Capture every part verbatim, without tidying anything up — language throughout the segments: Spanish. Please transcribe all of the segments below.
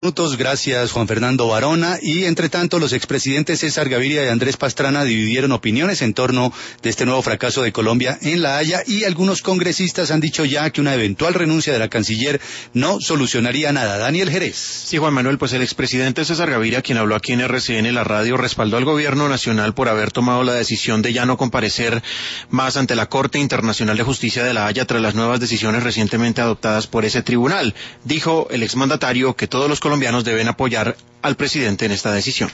Minutos, gracias Juan Fernando Barona. Y entre tanto, los expresidentes César Gaviria y Andrés Pastrana dividieron opiniones en torno de este nuevo fracaso de Colombia en La Haya, y algunos congresistas han dicho ya que una eventual renuncia de la canciller no solucionaría nada. Daniel Jerez. Sí, Juan Manuel, pues el expresidente César Gaviria, quien habló aquí en R C N, la radio, respaldó al gobierno nacional por haber tomado la decisión de ya no comparecer más ante la Corte Internacional de Justicia de La Haya tras las nuevas decisiones recientemente adoptadas por ese tribunal. Dijo el exmandatario que todos los colombianos colombianos deben apoyar al presidente en esta decisión.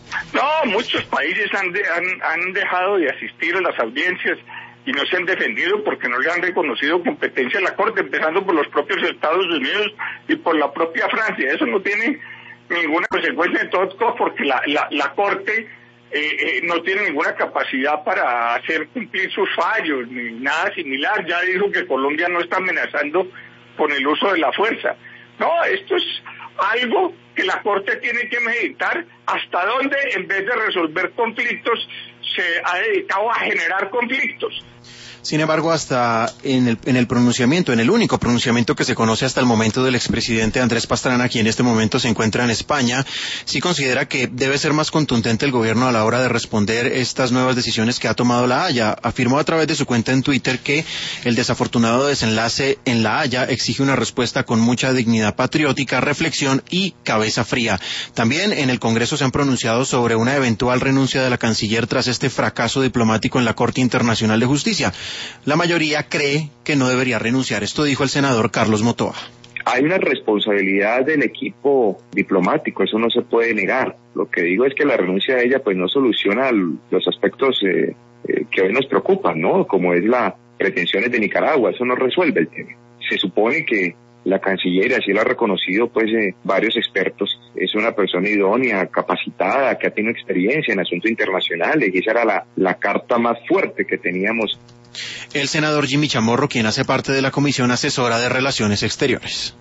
No, muchos países han, de, han, han dejado de asistir a las audiencias y no se han defendido porque no le han reconocido competencia a la Corte, empezando por los propios Estados Unidos y por la propia Francia. Eso no tiene ninguna consecuencia en todo, porque la, la, la Corte eh, eh, no tiene ninguna capacidad para hacer cumplir sus fallos ni nada similar. Ya dijo que Colombia no está amenazando con el uso de la fuerza. No, esto es algo que la Corte tiene que meditar hasta dónde, en vez de resolver conflictos, se ha dedicado a generar conflictos. Sin embargo, hasta en el, en el pronunciamiento, en el único pronunciamiento que se conoce hasta el momento del expresidente Andrés Pastrana, quien en este momento se encuentra en España, sí considera que debe ser más contundente el gobierno a la hora de responder estas nuevas decisiones que ha tomado La Haya. Afirmó a través de su cuenta en Twitter que el desafortunado desenlace en La Haya exige una respuesta con mucha dignidad patriótica, reflexión y cabeza fría. También en el Congreso se han pronunciado sobre una eventual renuncia de la canciller tras este fracaso diplomático en la Corte Internacional de Justicia. La mayoría cree que no debería renunciar. Esto dijo el senador Carlos Motoa. Hay una responsabilidad del equipo diplomático, eso no se puede negar. Lo que digo es que la renuncia de ella pues no soluciona los aspectos eh, eh, que hoy nos preocupan, ¿no? Como es las pretensiones de Nicaragua, eso no resuelve el tema. Se supone que la canciller, así lo ha reconocido pues eh, varios expertos, es una persona idónea, capacitada, que ha tenido experiencia en asuntos internacionales, y esa era la, la carta más fuerte que teníamos. El senador Jimmy Chamorro, quien hace parte de la Comisión Asesora de Relaciones Exteriores.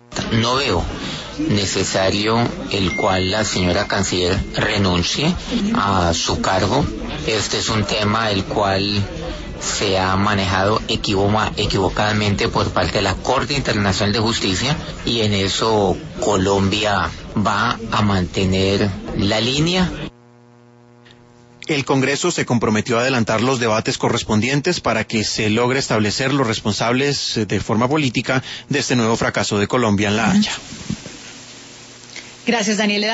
No veo necesario el cual la señora canciller renuncie a su cargo. Este es un tema el cual se ha manejado equivoca, equivocadamente por parte de la Corte Internacional de Justicia, y en eso Colombia va a mantener la línea. El Congreso se comprometió a adelantar los debates correspondientes para que se logre establecer los responsables de forma política de este nuevo fracaso de Colombia en La Haya. Gracias, Daniel.